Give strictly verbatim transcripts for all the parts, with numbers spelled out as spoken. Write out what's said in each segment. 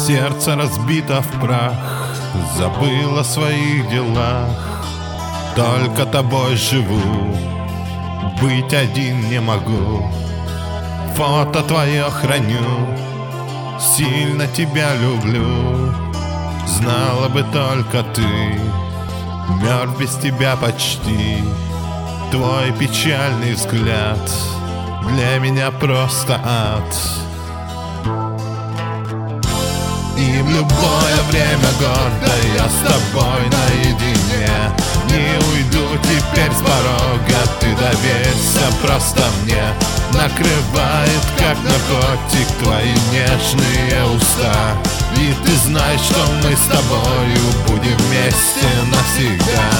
Сердце разбито в прах, забыл о своих делах. Только тобой живу, быть один не могу. Фото твое храню, сильно тебя люблю. Знала бы только ты, мертв без тебя почти. Твой печальный взгляд для меня просто ад. И в любое время года я с тобой наедине. Не уйду теперь с порога, ты доверься просто мне. Накрывает как наркотик твои нежные уста. И ты знаешь, что мы с тобою будем вместе навсегда.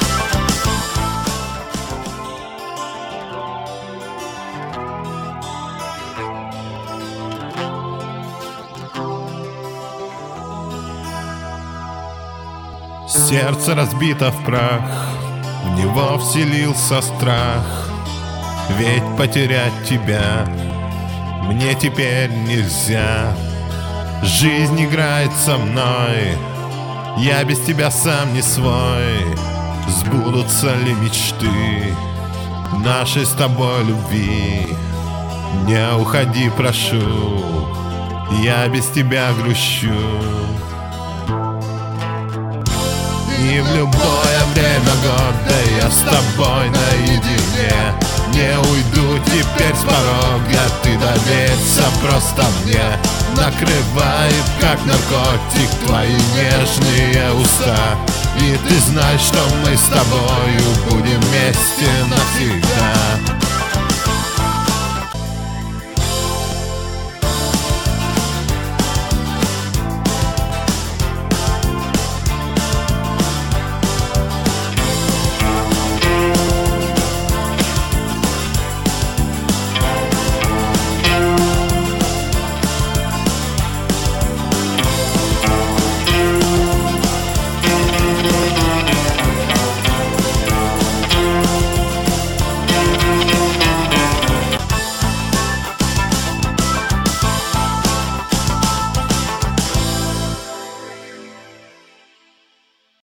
Сердце разбито в прах, в него вселился страх. Ведь потерять тебя мне теперь нельзя. Жизнь играет со мной, я без тебя сам не свой. Сбудутся ли мечты нашей с тобой любви? Не уходи, прошу, я без тебя грущу. И в любое время года я с тобой наедине. Не уйду теперь с порога, ты доверься просто мне. Накрывает как наркотик твои нежные уста. И ты знаешь, что мы с тобою будем вместе навсегда.